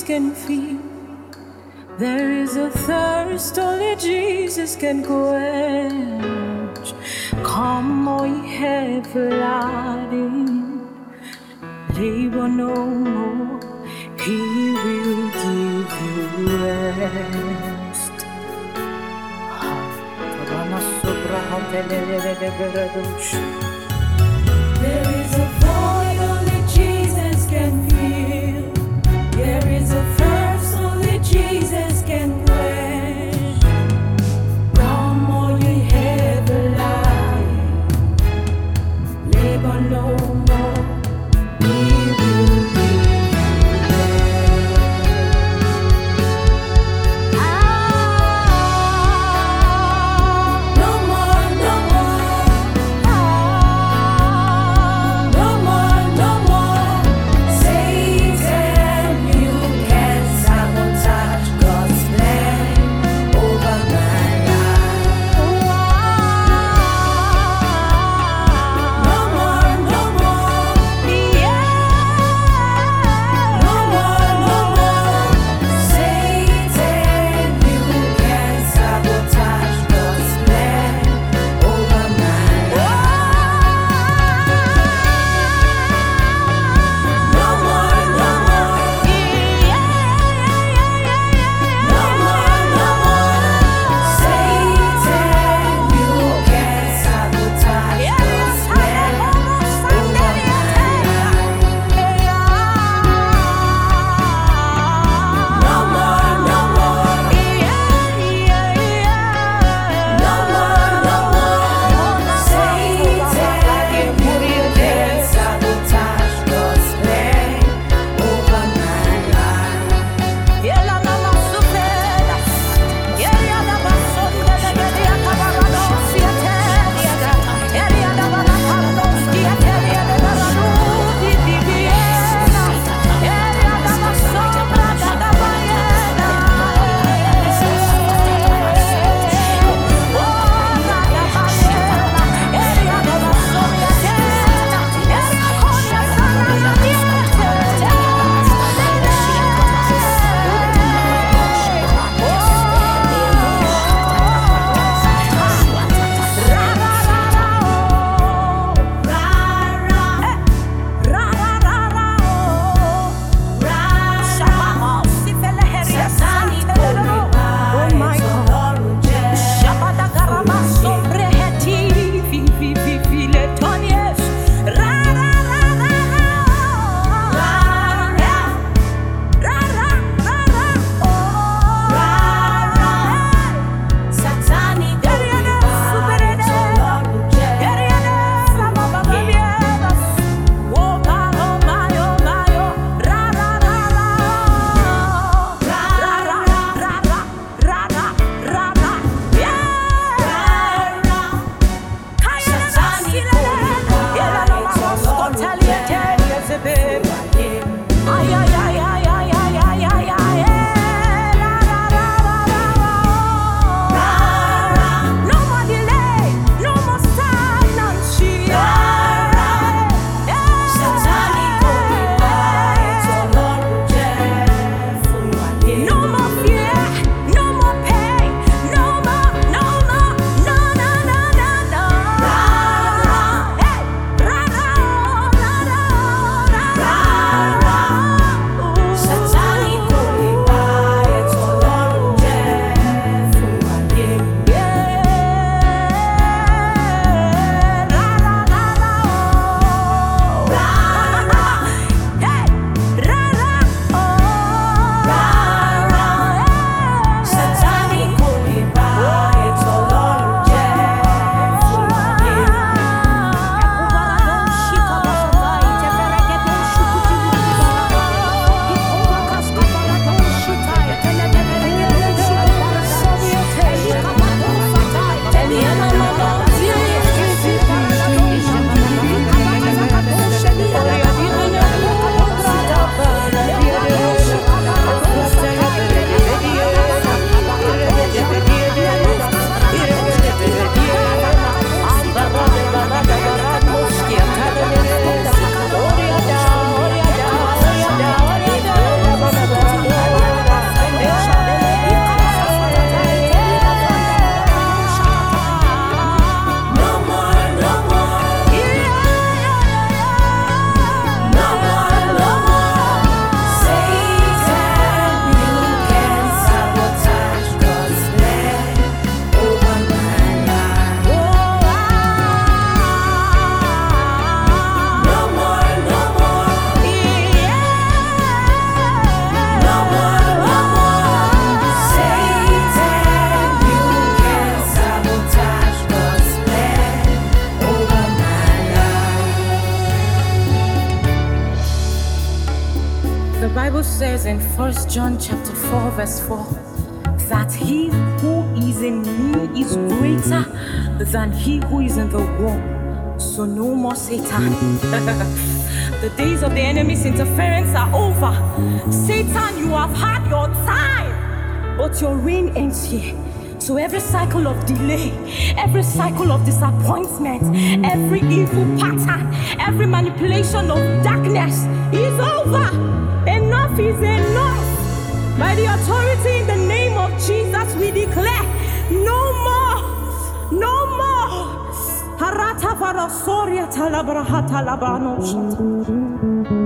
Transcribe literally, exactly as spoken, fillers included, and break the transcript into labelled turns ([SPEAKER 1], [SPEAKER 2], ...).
[SPEAKER 1] can feel. There is a thirst only Jesus can quench. Come, O ye heavy laden, labor no more. He will give you rest. There is a void only Jesus can fill. There is a thirst only Jesus can quench. Come, all ye heavy laden, labor no more. He will give you rest. Ah, no more, no more. Ah. says in First John chapter four, verse four, that he who is in me is greater than he who is in the world. So no more Satan. The days of the enemy's interference are over. Satan, you have had your time, but your reign ends here. So every cycle of delay, every cycle of disappointment, every evil pattern, every manipulation of darkness is over. Enough is enough. By the authority in the name of Jesus, we declare no more, no more. Harata varasoria talabrahata labano shata.